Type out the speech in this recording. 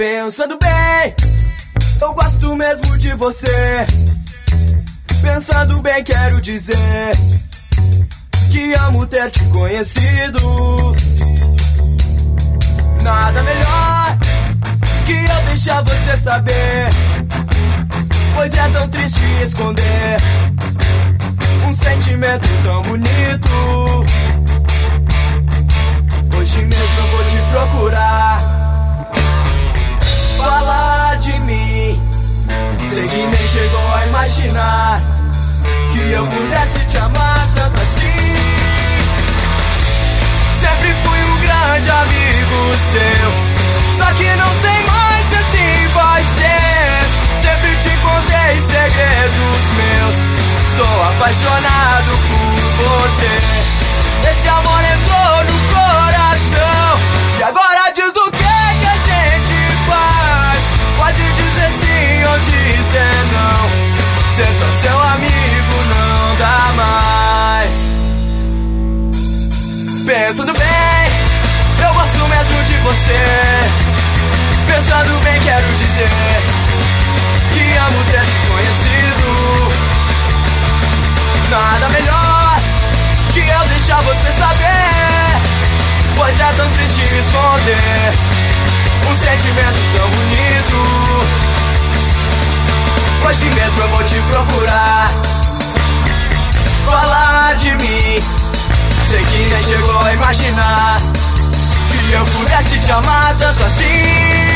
Pensando bem, eu gosto mesmo de você. Pensando bem, quero dizer que amo ter te conhecido. Nada melhor que eu deixar você saber, pois é tão triste esconder um sentimento tão bonito. Hoje mesmo eu vou te procurar, falar de mim. Sei que nem chegou a imaginar que eu pudesse te amar tanto assim. Sempre fui um grande amigo seu, só que não sei mais se assim vai ser. Sempre te contei segredos meus, estou apaixonado por você. Esse amor entrou no coração e agora diz o que a gente faz. Pode dizer sim ou dizer não, ser só seu amigo não dá mais. Pensando bem, eu gosto mesmo de você. Pensando bem, quero dizer que amo ter te conhecido. Nada melhor que eu deixar você saber, pois é tão triste esconder um sentimento tão bonito. Hoje mesmo eu vou te procurar, falar de mim. Sei que nem chegou a imaginar que eu pudesse te amar tanto assim.